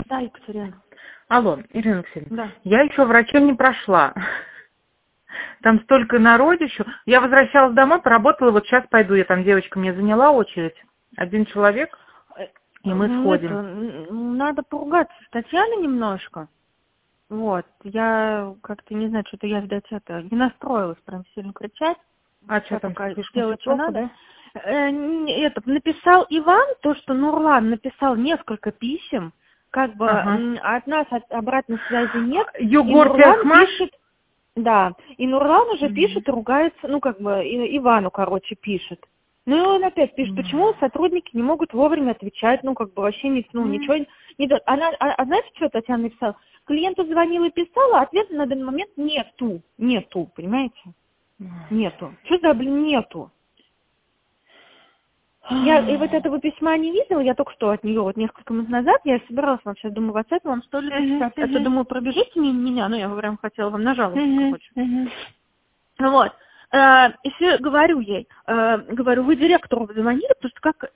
Да, Екатерина. Алло, Ирина Алексеевна, Да. я еще врачом не прошла. Там столько народищу. Я возвращалась домой, поработала, вот сейчас пойду. Я там, девочка мне заняла очередь. Один человек, и мы сходим. Надо поругаться с Татьяной немножко. Вот. Я как-то, не знаю, что-то я, видать, не настроилась прям сильно кричать. А что там, слишком делать, что плохо, надо. да? Написал Иван, то, что Нурлан написал несколько писем, как бы от нас обратной связи нет. Егор Тяхмаш? Пишет, да, и Нурлан уже пишет, ругается, ну, как бы, Ивану, короче, пишет. Ну, и он опять пишет, почему сотрудники не могут вовремя отвечать, ну, как бы, вообще ничего не дает. Знаете, что Татьяна написала? Клиенту звонила и писала, ответа на данный момент нету, понимаете? Нету. Что за, нету? Я и вот этого письма не видела, я только что от нее, вот несколько минут назад, я собиралась вам сейчас, думаю, WhatsApp вам что ли написать. А то, думаю, пробежите мимо меня, ну, я прям хотела вам нажаловаться, короче. Вот. Если говорю ей, вы директору звонили, потому что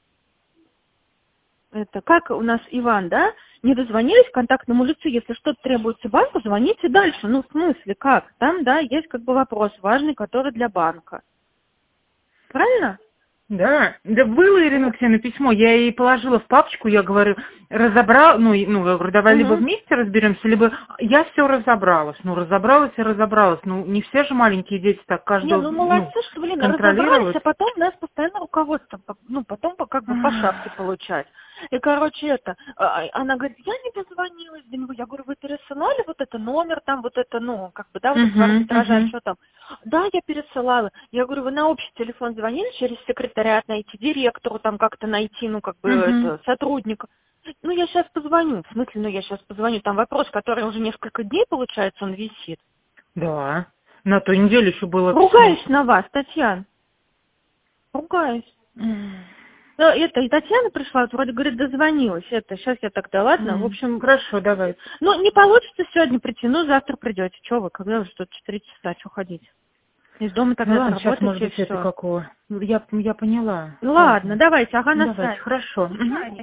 как у нас Иван, да, не дозвонились к контактному лицу, если что-то требуется банку, звоните дальше. Ну, в смысле, как? Там, да, есть как бы вопрос важный, который для банка. Правильно? Да, было, Ирина Алексеевна, письмо, я ей положила в папочку, я говорю, разобрал, я говорю, давай либо вместе разберемся, либо я все разобралась, разобралась, не все же маленькие дети так каждого, молодцы, что, разобрались, а потом нас постоянно руководство, потом как бы по шапке получать. И, короче, она говорит, я не дозвонилась до него, я говорю, вы пересылали вот это номер, там вот это, вот это арбитража, что там? Да, я пересылала. Я говорю, вы на общий телефон звонили, через секретариат найти, директору там как-то найти, сотрудника. Я сейчас позвоню. В смысле, я сейчас позвоню. Там вопрос, который уже несколько дней, получается, он висит. Да, на той неделе еще было... Ругаюсь на вас, Татьяна. Ругаюсь. И Татьяна пришла, вроде говорит, дозвонилась. Сейчас я тогда, ладно, в общем... Хорошо, давай. Не получится сегодня прийти, завтра придете. Чего вы, когда уже тут 4 часа, что ходить? Из дома тогда сейчас, может быть, это какого? Я поняла. Ладно, давайте, на связи. Хорошо.